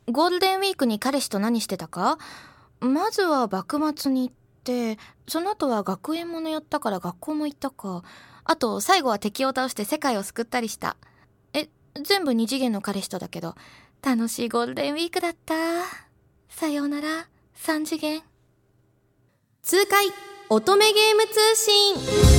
ゴールデンウィークに彼氏と何してたか？まずは幕末に行って、その後は学園ものやったから学校も行ったか。あと最後は敵を倒して世界を救ったりした。全部2次元の彼氏とだけど、楽しいゴールデンウィークだった。さようなら3次元。 痛快乙女ゲーム通信。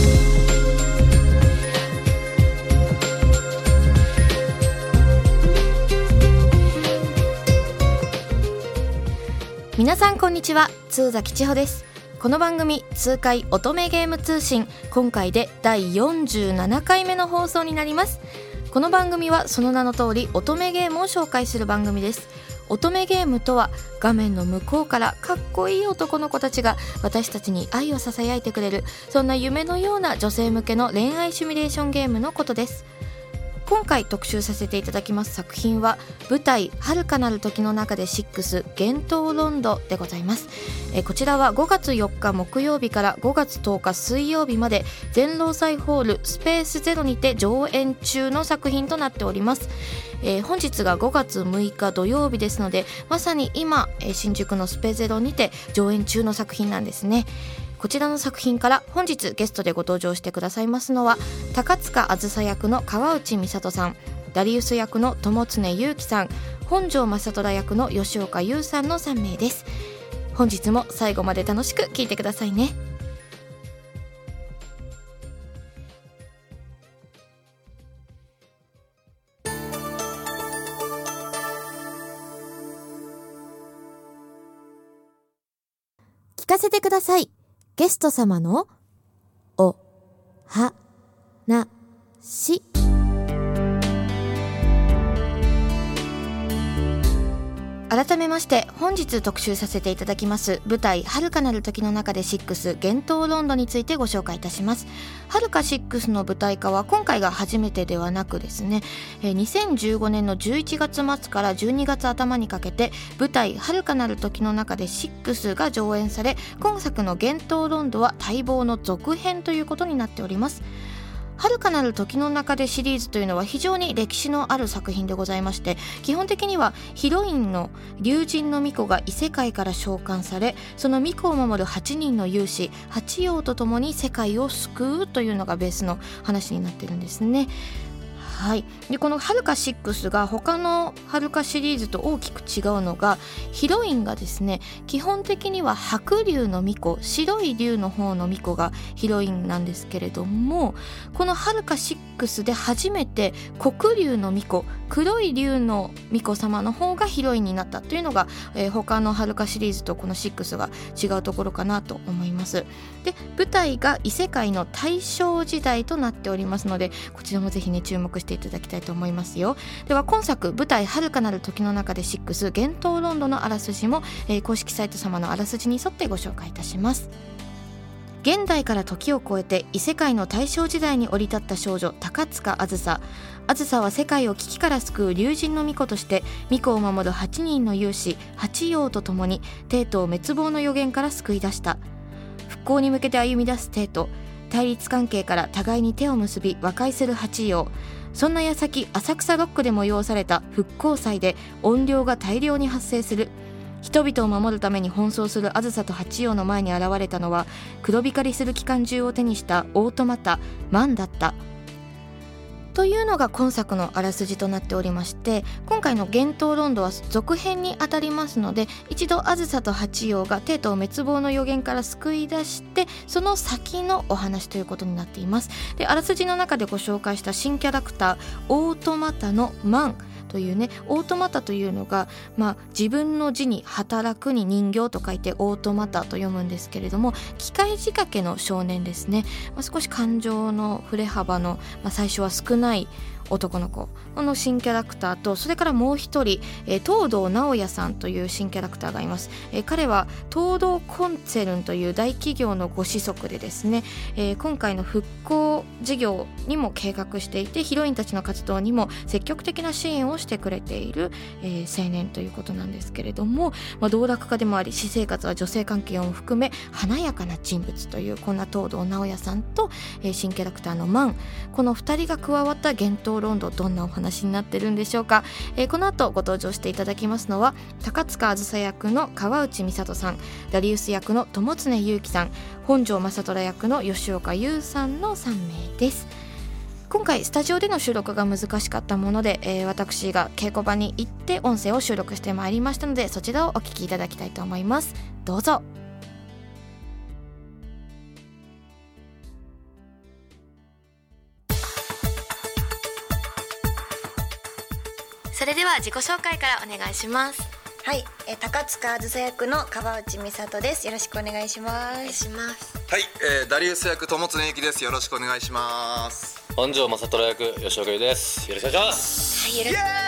皆さんこんにちは、津崎千穂です。この番組痛快乙女ゲーム通信、今回で第47回目の放送になります。この番組はその名の通り乙女ゲームを紹介する番組です。乙女ゲームとは、画面の向こうからかっこいい男の子たちが私たちに愛をささやいてくれる、そんな夢のような女性向けの恋愛シミュレーションゲームのことです。今回特集させていただきます作品は、舞台遥かなる時の中で6幻冬ロンドでございます。こちらは5月4日木曜日から5月10日水曜日まで、全労祭ホールスペースゼロにて上演中の作品となっております。本日が5月6日土曜日ですので、まさに今新宿のスペゼロにて上演中の作品なんですね。こちらの作品から本日ゲストでご登場してくださいますのは、高塚あずさ役の川内美里さん、ダリウス役の友常祐樹さん、本庄正虎役の吉岡優さんの3名です。本日も最後まで楽しく聞いてくださいね。 聞かせてください。ゲスト様のおはなし。 改めまして本日特集させていただきます舞台遥かなる時の中で6幻冬ロンドについてご紹介いたします。遥か6の舞台化は今回が初めてではなくですね、2015年の11月末から12月頭にかけて舞台遥かなる時の中で6が上演され、今作の幻冬ロンドは待望の続編ということになっております。遥かなる時の中でシリーズというのは非常に歴史のある作品でございまして、基本的にはヒロインの龍神の巫女が異世界から召喚され、その巫女を守る8人の勇士八葉と共に世界を救うというのがベースの話になっているんですね。はい、でこの遥か6が他の遥かシリーズと大きく違うのが、ヒロインがですね、基本的には白龍の巫女、白い龍の方の巫女がヒロインなんですけれども、この遥か6で初めて黒龍の巫女、黒い龍の巫女様の方がヒロインになったというのが、他の遥かシリーズとこの6が違うところかなと思います。で舞台が異世界の大正時代となっておりますので、こちらもぜひね注目していただきたいと思いますよ。では今作舞台遥かなる時の中で6幻冬ロンドのあらすじも、公式サイト様のあらすじに沿ってご紹介いたします。現代から時を超えて異世界の大正時代に降り立った少女高塚あずさ。あずさは世界を危機から救う龍神の巫女として巫女を守る8人の勇士八葉と共に帝都を滅亡の予言から救い出した。復興に向けて歩み出す帝都、対立関係から互いに手を結び和解する八葉。そんな矢先、浅草ロックで催された復興祭で怨霊が大量に発生する。人々を守るために奔走するあずさと八葉の前に現れたのは、黒光りする機関銃を手にしたオートマタマンだった。というのが今作のあらすじとなっておりまして、今回の幻冬ロンドは続編にあたりますので、一度あずさと八葉が帝都を滅亡の予言から救い出して、その先のお話ということになっています。であらすじの中でご紹介した新キャラクターオートマタのマンというね、オートマタというのが、自分の字に働くに人形と書いてオートマタと読むんですけれども、機械仕掛けの少年ですね。少し感情の振れ幅の、最初は少ない男の子、この新キャラクターと、それからもう一人、東堂直也さんという新キャラクターがいます。彼は東堂コンツェルンという大企業のご子息でですね、今回の復興事業にも計画していて、ヒロインたちの活動にも積極的な支援をしてくれている、青年ということなんですけれども、道楽家でもあり、私生活は女性関係を含め華やかな人物という、こんな東堂直也さんと、新キャラクターのマン、この2人が加わった幻冬闘ロンド、どんなお話になってるんでしょうか。この後ご登場していただきますのは高塚あずさ役の川内美里さん、ダリウス役の友常祐樹さん、本庄正虎役の吉岡優さんの3名です。今回スタジオでの収録が難しかったもので、私が稽古場に行って音声を収録してまいりましたので、そちらをお聞きいただきたいと思います。どうぞ。それでは自己紹介からお願いします。 はい、高塚あずさ役の川内美里です。よろしくお願いします。 お願いします。 はい、ダリウス役友常祐樹です。よろしくお願いします。 本庄正虎役吉岡優です。よろしくお願いします。 はい、よろしくお願いし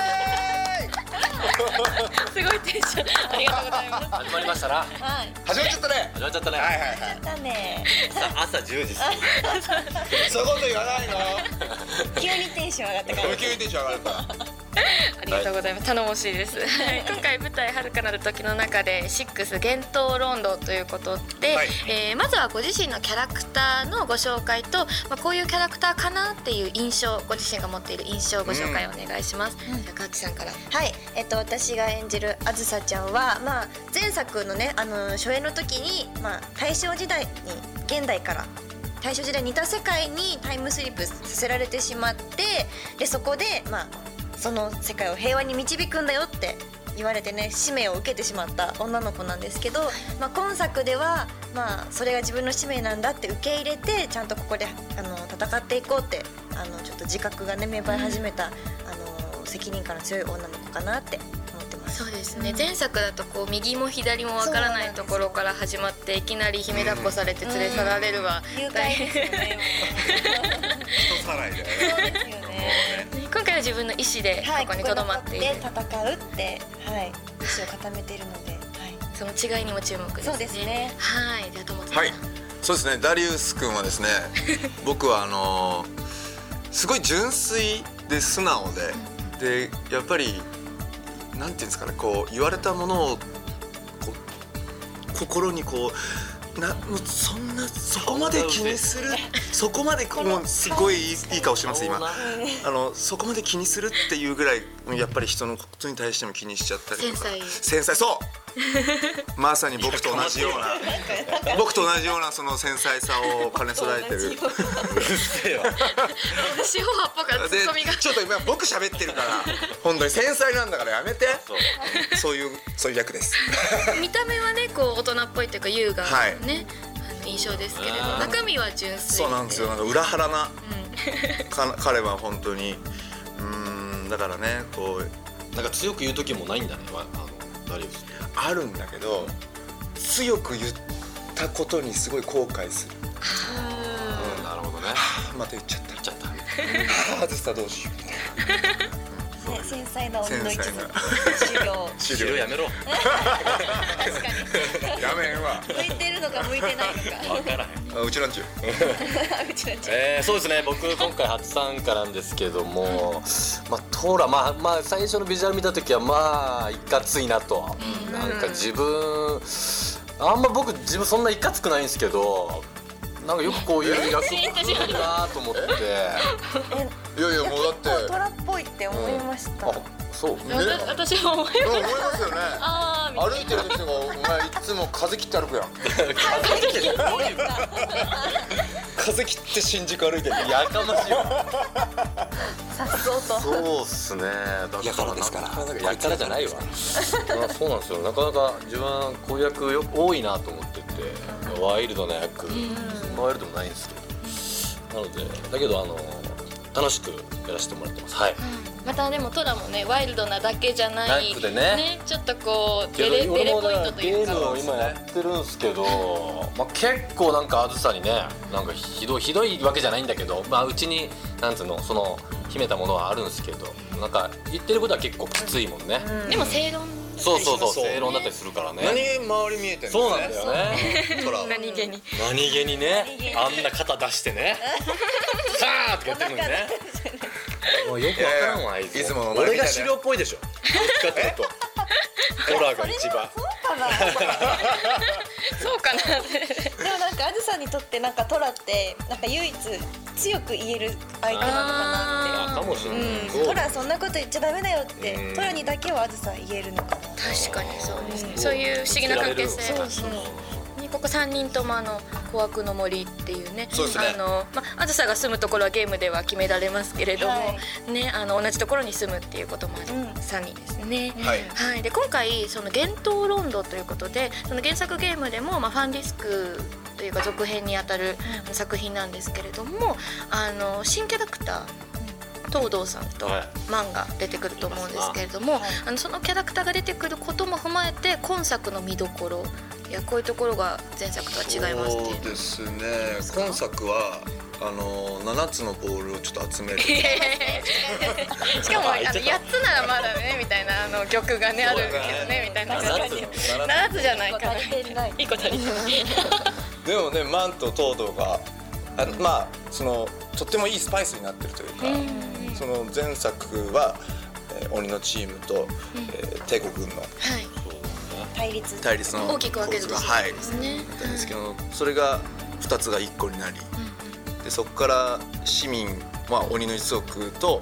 ます。すごいテンション、ありがとうございます。 始まりましたな。 はい、 始まっちゃったね。 始まっちゃったね。 はいはいはい。 だね。 朝10時過ぎ。 そういうこと言わないの。 急にテンション上がったから。 急にテンション上がった。 ありがとうございます。頼もしいです。今回舞台遥かなる時の中で6幻冬ロンドということで、 はい、 まずはご自身のキャラクターのご紹介と、こういうキャラクターかなっていう印象、ご自身が持っている印象をご紹介をお願いします。高木さんから。 はい、私が演じるあずさちゃんは、前作のね、初演の時に、大正時代に現代から大正時代にいた世界にタイムスリップさせられてしまって、でそこでその世界を平和に導くんだよって言われてね、使命を受けてしまった女の子なんですけど、今作では、それが自分の使命なんだって受け入れて、ちゃんとここで戦っていこうってちょっと自覚がね芽生え始めた、責任感の強い女の子かなって思ってます。 そうですね、前作だとこう右も左もわからないところから始まって、いきなり姫抱っこされて連れ去られるは誘拐ですよね。 人さらいだよね。 そうですよね。 今回は自分の意思でここに留まっている、 戦うって、意思を固めているので、 その違いにも注目ですね。 そうですね。 はい、では友達さん。 はい、そうですね。ダリウス君はですね、僕はすごい純粋で素直で、やっぱりなんていうんですかね、こう言われたものをこう心にこうもうそこまで気にする、そこまでもうすごいいい顔してます今。そこまで気にするっていうぐらい、やっぱり人のことに対しても気にしちゃったりとか。繊細、そうまさに僕と同じようなその繊細さを兼ね備えてる。 うるせえわ。 四方八方からツッコミが。 ちょっと今僕喋ってるから本当に繊細なんだからやめて。そういう役です。 見た目はね、こう大人っぽいというか優雅なね、印象ですけれど、中身は純粋で。そうなんですよ。なんか裏腹な、彼は本当にだからね、こうなんか強く言う時もないんだね、ダリウス。 あるんだけど、強く言ったことにすごい後悔する。 なるほどね。 また言っちゃった。外したどうしよう。 繊細な鬼の一族。 狩猟やめろ。 確かに。 やめんわ。 向いてるのか向いてないのか。 わからへん。 うちなんちゅう。 そうですね。僕今回初参加なんですけども、トーラ、最初のビジュアル見た時はいかついなと。なんか自分僕自分そんないかつくないんですけど、なんかよくこういう役いいなと思って。 いやもうだってトラっぽいって思いました。 そう。 私も思いますよね。 歩いてる時とかお前いつも風切って歩くやん。風切って新宿歩いてる。 やかましいわ。 さっそうと。 そうっすね。 やからですから。 やからじゃないわ。そうなんですよ。なかなか自分こういう役多いなと思ってて、ワイルドな役、ワイルドもないんですけど、なのでだけど楽しくやらせてもらってます。はい。 またでもトラもね、ワイルドなだけじゃないね、ちょっとこうデレポイントというか。 ゲームを今やってるんですけど、結構なんかあずさにね、なんかひどいわけじゃないんだけど、うちになんつうの、その秘めたものはあるんですけど、なんか言ってることは結構きついもんね。 でも正論。 そう正論だったりするからね。 周り見えてる。 そうなんだよね。 何気にね、あんな肩出してね、さーってやってるのにね。よくわからんわ、あいつ。俺が狩猟っぽいでしょ。どっちかっていうとホラーが一番。 かなそうかなでもなんかあずさにとってなんかトラってなんか唯一強く言える相手なのかなかもしれない、 って、トラそんなこと言っちゃダメだよってトラにだけはあずさ言えるのかな。 確かにそうですね。そういう不思議な関係性。 そうそうね、ここ3人とも小悪の森っていうね、 そうですね。 あずさが住むところはゲームでは決められますけれども、 はね、同じところに住むっていうこともある3人ですね。 はいはい。で今回その幻冬ロンドということで、その原作ゲームでもファンディスクというか続編にあたる作品なんですけれども、新キャラクター。東堂さんとマンが出てくると思うんですけれども、そのキャラクターが出てくることも踏まえて今作の見どころ、いやこういうところが前作とは違いますっていう。 そうですね。今作は7つのボールをちょっと集める。 しかも8つならまだねみたいな曲がねあるけどねみたいな7つじゃないかな。1個足りない。 でもね、マンと東堂がまあとってもいいスパイスになってるというか。その前作は、鬼のチームと、帝国軍の、対立の大きく分けるとはいなんですけど、それが2つが1個になり、でそこから市民、鬼の一族と、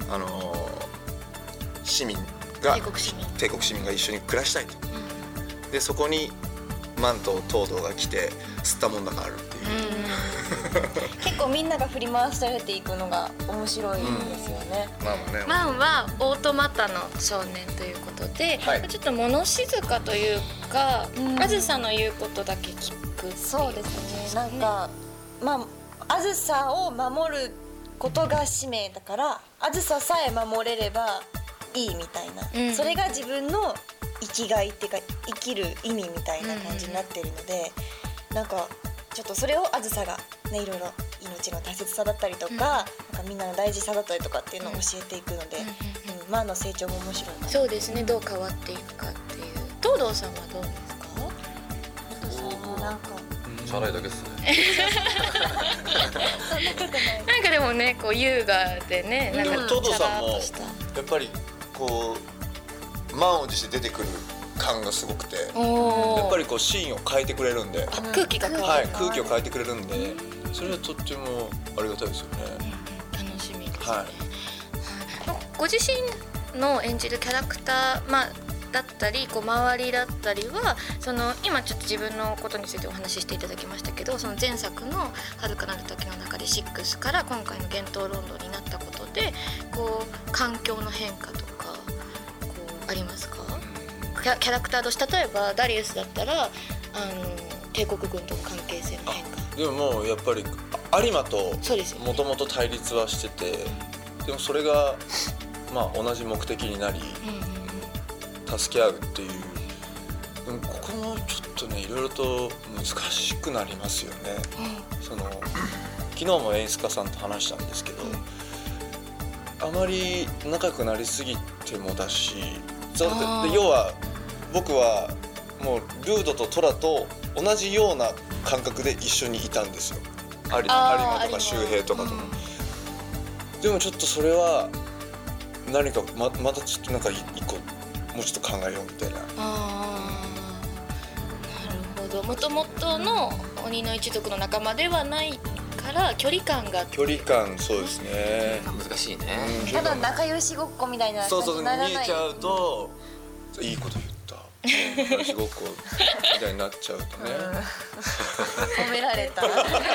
市民が帝国市民が一緒に暮らしたいと、でそこにマンと東堂が来て吸ったもんだがあるっていう、 結構みんなが振り回されていくのが面白いんですよね。 マンはオートマタの少年ということで、ちょっと物静かというか、あずさの言うことだけ聞くっていう。 そうですね。なんかあずさを守ることが使命だから、あずささえ守れればいいみたいな、それが自分の生きがいっていうか生きる意味みたいな感じになってるので、なんかちょっとそれをあずさがね、いろいろ命の大切さだったりとか、なんかみんなの大事さだったりとかっていうのを教えていくので、マンの成長も面白いな。 そうですね。どう変わっていくかっていう。東堂さんはどうですか？ 東堂さんはなんかチャラいだけですね。 そんなことない。 なんかでもね、こう優雅でね、なんか東堂さんもチャラっとしたやっぱりこう満を持して出てくる感がすごくて、やっぱりこうシーンを変えてくれるんで、 空気が変わる、 はい、空気を変えてくれるんで、それはとってもありがたいですよね。 楽しみですね。 はい。 ご自身の演じるキャラクター、だったりこう周りだったりは、その今ちょっと自分のことについてお話ししていただきましたけど、その前作の遥かなる時の中で6から今回の幻冬ロンドになったことで、こう環境の変化とかこうありますか？キャラクターとして、例えばダリウスだったら帝国軍との関係性の変化。 でももうやっぱり有馬ともともと対立はしてて、でもそれが同じ目的になり、助け合うっていう、でもここもちょっとね、いろいろと難しくなりますよね。昨日も演出家さんと話したんですけど、あまり仲良くなりすぎてもだし、で要は僕はもうルードとトラと同じような感覚で一緒にいたんですよ。有馬とか周平とかとも、でもちょっとそれは何か またちょっとなんか一個もうちょっと考えようみたいな。 なるほど。もともとの鬼の一族の仲間ではないから距離感、 そうですね。 難しいね。 ただ仲良しごっこみたいな感じにならない。 見えちゃうといいこと言った。仲良しごっこみたいになっちゃうとね。 褒められた。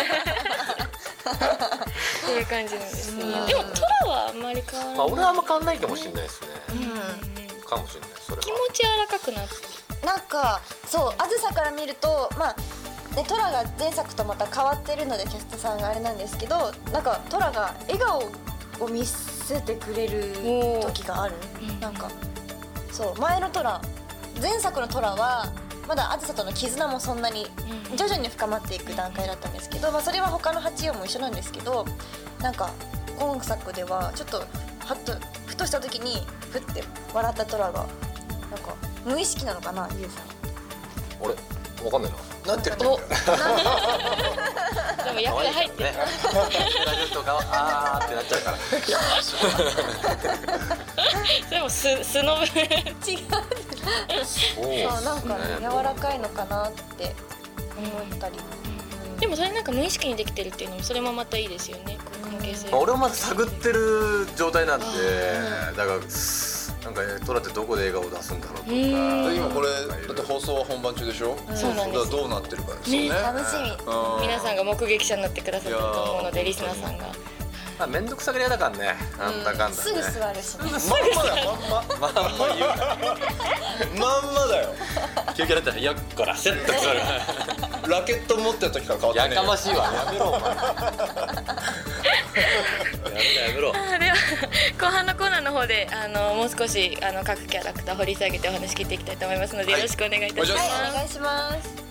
っていう感じなんですね。でもトラはあんまり変わらない。 俺はあんま変わらないかもしれないですね。かもしれない。それは気持ち柔らかくなって。 なんかそう、あずさから見るとトラが前作とまた変わってるのでキャストさんがあれなんですけど、なんかトラが笑顔を見せてくれる時がある。なんかそう、前作のトラはまだあずさとの絆もそんなに徐々に深まっていく段階だったんですけど、それは他の84も一緒なんですけど、なんか今作ではちょっとふとした時にふって笑ったトラがなんか無意識なのかな、ゆうさん。 俺わかんないな。 なんて言ってんだよ。 でも役が入ってる。 とかあーってなっちゃうから。 それも素の部分。 違う。 そうなんかね柔らかいのかなって思ったり。 でもそれなんか無意識にできてるっていうのもそれもまたいいですよね、関係性。 俺はまだ探ってる状態なんで、だからなんかトラってどこで映画を出すんだろうとか。 今これだって放送は本番中でしょ。 そうなんです。 どうなってるかですよね。 楽しみ。 皆さんが目撃者になってくださったと思うので、リスナーさんが。 めんどくさがり屋だからね、なんだかんだね。 すぐ座るしね。 まんまだよ、まんま言うな。まんまだよ。 休憩だったらよっこらせっと座る。 ラケット持ってる時から変わってね。 やかましいわ、やめろお前。やめろ。 では後半のコーナーの方でもう少し各キャラクター掘り下げてお話聞いていきたいと思いますので、よろしくお願いいたします。 お願いします。